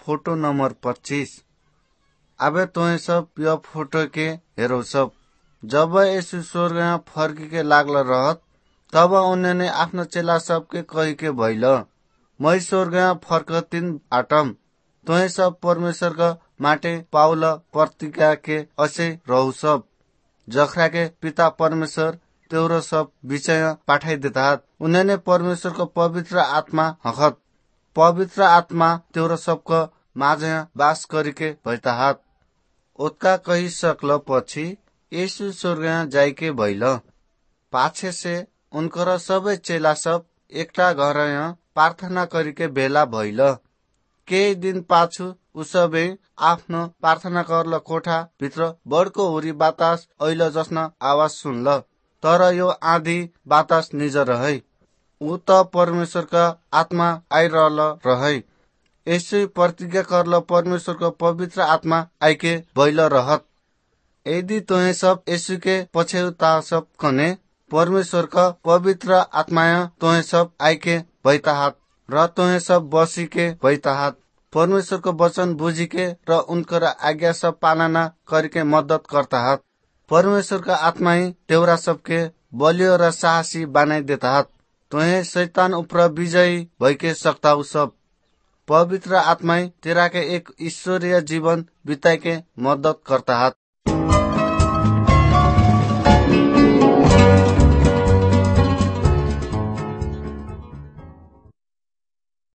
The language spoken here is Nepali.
Photo number 25। अबे तुम्हें सब यह फोटो के हेरो सब। जब यीशु स्वर्ग फर्की के लागल रहत तब उन्होंने आफ्नो चेला सबके कही के भइल, मै स्वर्ग फर्कतिन आटम, तुम्हें सब परमेश्वर का माटे पाउल प्रतिज्ञा के असे रहु सब। जखरा के पिता परमेश्वर तेरो सब विषय पाठाई देता। उन्होंने परमेश्वर को पवित्र आत्मा हखत, पवित्र आत्मा तेरो सबको माझे बास करके भइता हात। उतका कही सकल पछि यीशु स्वर्ग जाइके भइल। पाछे से उनकर सबै चेला सब एकटा घर प्रार्थना करके भेला भइल। केही दिन पाछु उसबे आफ्नो प्रार्थना करल कोठा भित्र बडको हुरी बातास ऐल जस्ना आवाज सुनल, तर यो आधी बातास निज रहै। ऊ त परमेश्वरका आत्मा आइरहल रहै। यसै प्रतिज्ञा करल परमेश्वरको पवित्र आत्मा आइके भइल रहत। यदि तुहे सब यसु के पछ्यौता सब कने परमेश्वरका पवित्र आत्मा तुहे सब आइके भइता हात र तुहे सब बसी के भइता हात। परमेश्वरको वचन बुझिके र उनकर आज्ञा सब पालना करके मद्दत करता हात। परमेश्वरका आत्मा ही तेरा सबके बलियो र साहसी बनाइ देता हात। तुहे शैतान उपर विजयी भइके सक्ताउ सब। पवित्र आत्मा ही तेरा के एक ईश्वरीय जीवन बिताइके मद्दत करता हात।